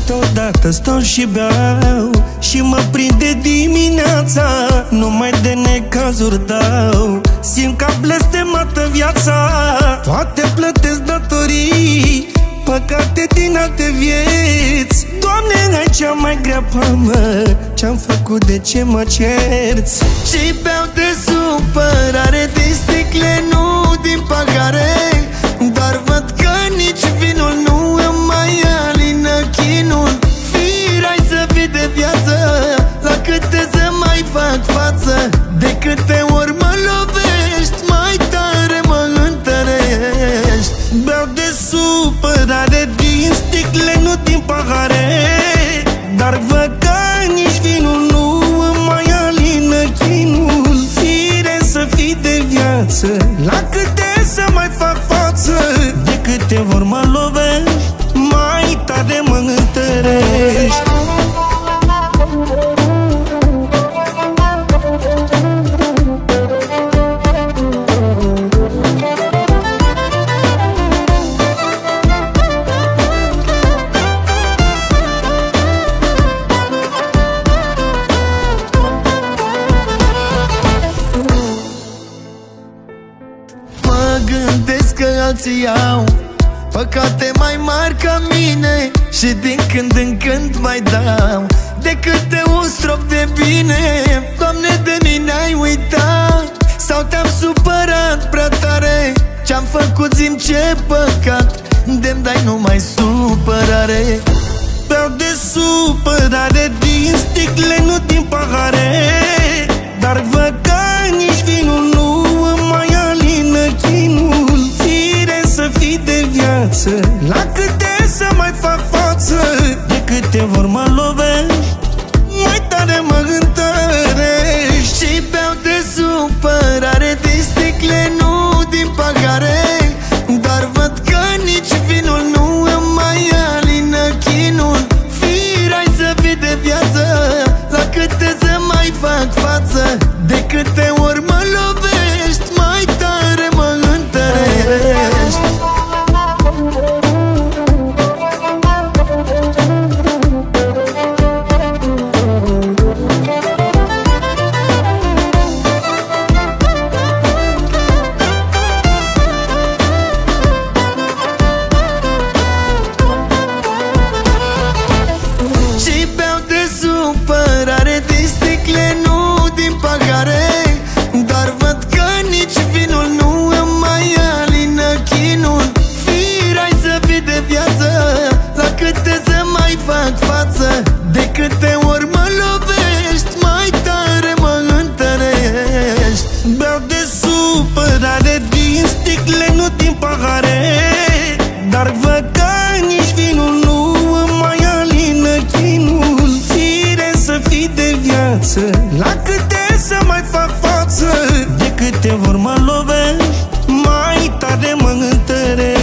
Câteodată stau și beau și mă prinde dimineața. Numai de necazuri dau, simt ca blestemată viața. Toate plătesc datorii, păcate din alte vieți. Doamne, ai cea mai grea pamă, ce-am făcut, de ce mă cerți? Și beau de supărare din sticle, nu din pahare. Dar văd că nici vinul nu îmi mai alină chinul. Firai să fii de viață, la câte să mai fac față. De câte ori mă lovești, mai tare mă întărești. Beau de supărare din sticle, nu din pahare. Dar văd că nici vinul nu îmi mai alină chinul. Fire să fii de viață, la câte să mai fac față. De câte ori mă lovești, mai tare mă întărești. Mă gândesc că alții au păcate mai mari ca mine și din când în când mai dau de câte un strop de bine. Doamne, de mine ai uitat sau te-am supărat prea tare? Ce-am făcut, zi-mi, ce păcat, de-mi dai numai supărare. Beau de supărare din sticle, nu din pahare. Dar văd că nici vinul nu îmi mai alină chinul. Fire să fii de viață, la câte să mai fac față. De câte ori mă lovești, mai tare mă întărești. Și beau de supărare din sticle, nu din pahare. Dar văd că nici vinul nu îmi mai alină chinul. Firai să fii de viață, la câte să mai fac față. De câte ori mă lovești, mai tare mă întărești. Și beau de supărare din sticle, nu din pahare. Dar văd că nici vinul nu îmi mai alină chinul. Firai să fii de viață, la câte să mai fac față. De câte ori mă lovești, mai tare mă întărești. Beau de supărare din sticle, nu din pahare. Dar văd că nici vinul nu îmi mai alină chinul. Fire să fii de viață, la câte să mai fac față. De câte ori mă lovești, mai tare mă întărești.